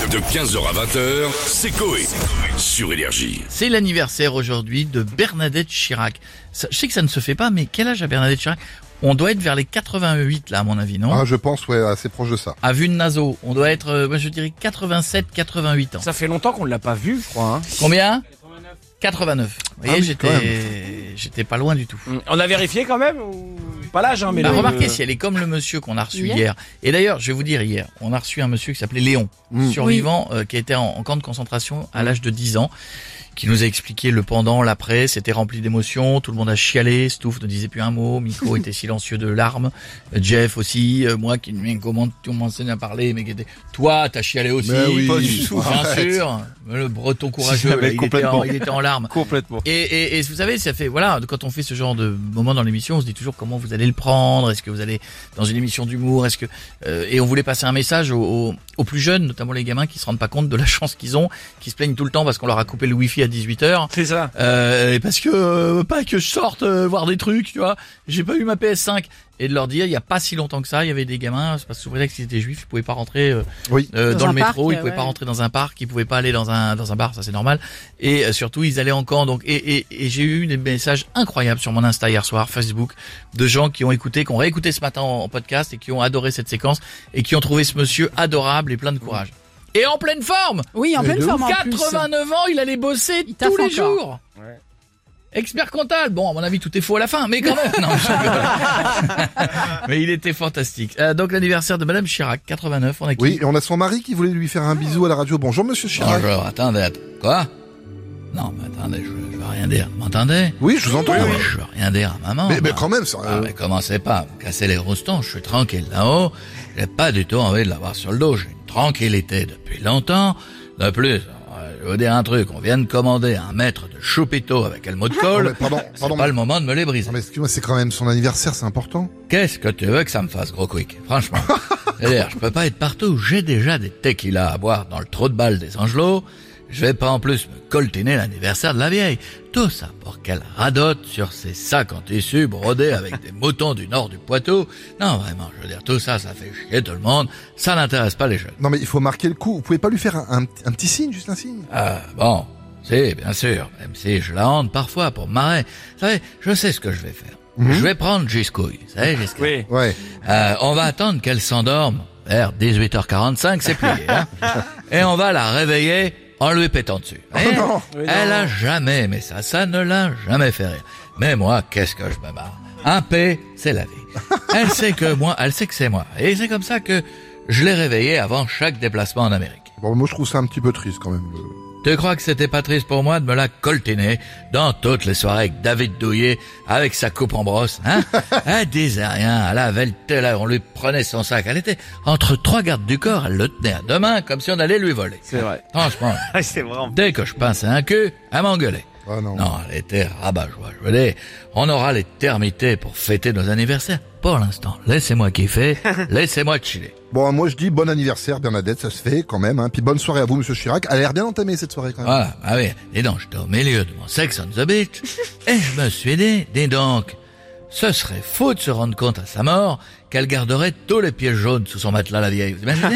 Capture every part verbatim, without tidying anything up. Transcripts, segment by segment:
De quinze heures à vingt heures, c'est Coé. Sur Énergie. C'est l'anniversaire aujourd'hui de Bernadette Chirac. Ça, je sais que ça ne se fait pas, mais quel âge a Bernadette Chirac? On doit être vers les quatre-vingt-huit là, à mon avis, non? Ah, je pense, ouais, assez proche de ça. À vue de Naso, on doit être, euh, moi je dirais quatre-vingt-sept, quatre-vingt-huit ans. Ça fait longtemps qu'on ne l'a pas vu, je crois. Hein. Combien? quatre-vingt-neuf. Vous voyez, Ah oui, j'étais, j'étais pas loin du tout. On a vérifié quand même ou... Pas l'âge, hein, mais Bah, le... remarquez si elle est comme le monsieur qu'on a reçu hier. Hier. Et d'ailleurs, je vais vous dire, hier, on a reçu un monsieur qui s'appelait Léon, Mmh. survivant, euh, qui était en, en camp de concentration à l'âge de dix ans, qui nous a expliqué le pendant, l'après. C'était rempli d'émotions, tout le monde a chialé, Stouff ne disait plus un mot, Miko était silencieux de larmes, euh, Jeff aussi, euh, moi qui ne comment tu m'enseignes à parler, mais qui était, toi t'as chialé aussi, Mais oui, pas du tout, bien arrête. sûr, le breton courageux, Jamais, là, il, était en, complètement. il était en larmes. Complètement. Et, et, et vous savez, ça fait, voilà, quand on fait ce genre de moment dans l'émission, on se dit toujours comment vous allez le prendre, est-ce que vous allez dans une émission d'humour, est-ce que, euh, et on voulait passer un message aux, aux, aux plus jeunes, notamment les gamins qui se rendent pas compte de la chance qu'ils ont, qui se plaignent tout le temps parce qu'on leur a coupé le wifi à dix-huit heures. C'est ça. Euh, et parce que, euh, pas que je sorte euh, voir des trucs, tu vois, j'ai pas eu ma P S cinq. Et de leur dire, il y a pas si longtemps que ça, il y avait des gamins, c'est parce que sous prétexte qu'ils étaient juifs, ils pouvaient pas rentrer euh, Oui. euh, Dans dans, un le métro, parc, ils pouvaient ouais. pas rentrer dans un parc, ils pouvaient pas aller dans un dans un bar, ça c'est normal. Et euh, surtout, ils allaient en camp. Donc, et, et, et j'ai eu des messages incroyables sur mon Insta hier soir, Facebook, de gens qui ont écouté, qui ont réécouté ce matin en, en podcast et qui ont adoré cette séquence et qui ont trouvé ce monsieur adorable et plein de courage. Et en pleine forme. Oui, en Mais pleine de forme en plus. quatre-vingt-neuf ans, il allait bosser Il tous taffe les encore. jours. Ouais. Expert comptable. Bon, à mon avis, tout est faux à la fin, mais quand même. Non, je rigole. Mais il était fantastique. Euh, donc, l'anniversaire de Madame Chirac, quatre-vingt-neuf, on a qui? Oui, et on a son mari qui voulait lui faire un bisou à la radio. Bonjour, monsieur Chirac. Bonjour, attendez, att- quoi? Non, mais attendez, je, je veux rien dire. Vous m'entendez? Oui, je vous entends. Non, oui. mais je veux rien dire à maman. Mais, mais moi. quand même, ça, Ah, euh, mais commencez pas à me casser les roustons, je suis tranquille là-haut. J'ai pas du tout envie de l'avoir sur le dos. J'ai une tranquillité depuis longtemps. De plus, euh, je vais vous dire un truc, on vient de commander un mètre de choupito avec le mot de non, colle. mais pardon, C'est pardon. pas le moment de me les briser. Non, mais excuse-moi, c'est quand même son anniversaire, c'est important. Qu'est-ce que tu veux que ça me fasse, gros quick? Franchement. C'est-à-dire, je peux pas être partout. J'ai déjà des tequilas à boire dans le trou de balle des Angelots. Je vais pas en plus me coltiner l'anniversaire de la vieille. Tout ça pour qu'elle radote sur ses sacs en tissu brodés avec des moutons du nord du Poitou. Non, vraiment, je veux dire, tout ça, ça fait chier tout le monde. Ça n'intéresse pas les jeunes. Non, mais il faut marquer le coup. Vous pouvez pas lui faire un, un, un petit signe, juste un signe. Ah, bon. Si, bien sûr. Même si je la hante parfois pour me marrer. Vous savez, je sais ce que je vais faire. Je vais prendre Giscouille. Vous savez, Giscouille. Oui. Ouais. Euh, on va attendre qu'elle s'endorme vers dix-huit heures quarante-cinq, c'est plié, hein. Et on va la réveiller en lui pétant dessus. Et non. Oui, elle non. a jamais aimé ça, ça ne l'a jamais fait rire. Mais moi, qu'est-ce que je me marre. Un P, c'est la vie. Elle sait que moi, elle sait que c'est moi. Et c'est comme ça que je l'ai réveillée avant chaque déplacement en Amérique. Bon, moi, je trouve ça un petit peu triste, quand même. le- Tu crois que c'était pas triste pour moi de me la coltiner dans toutes les soirées avec David Douillet, avec sa coupe en brosse, hein? Elle disait rien, elle avait le tel, on lui prenait son sac, elle était entre trois gardes du corps, elle le tenait à deux mains comme si on allait lui voler. C'est vrai. Franchement, C'est vraiment... dès que je pinçais un cul, elle m'engueulait. Ah non. Non, elle était rabat-joie. Je veux dire, on aura l'éternité pour fêter nos anniversaires. Pour l'instant, laissez-moi kiffer, laissez-moi chiller. Bon, moi, je dis bon anniversaire, Bernadette, ça se fait quand même, hein. Puis bonne soirée à vous, monsieur Chirac. Elle a l'air bien entamée, cette soirée, quand même. Voilà, ah oui, dis donc, j'étais au milieu de mon Sex on the Beach, et je me suis dit, dis donc, ce serait faux de se rendre compte à sa mort qu'elle garderait tous les pieds jaunes sous son matelas, la vieille. Vous imaginez?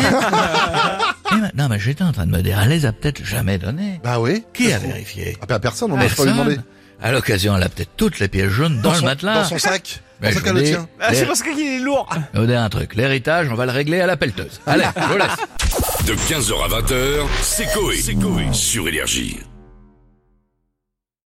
Et ma- Non, mais j'étais en train de me dire, elle les a peut-être jamais donnés. Bah oui. Qui a vérifié? Ah, bah, personne, on n'a pas lui demander. À l'occasion, elle a peut-être toutes les pieds jaunes dans, le son, matelas. Dans son sac. Mais Dans je son qu'elle vous le dis, tient. Ah, c'est l'hé- parce qu'il est lourd. je vais vous dire un truc, l'héritage, on va le régler à la pelleteuse. Allez, je vous laisse. De quinze heures à vingt heures, c'est Coé. Sur Énergie.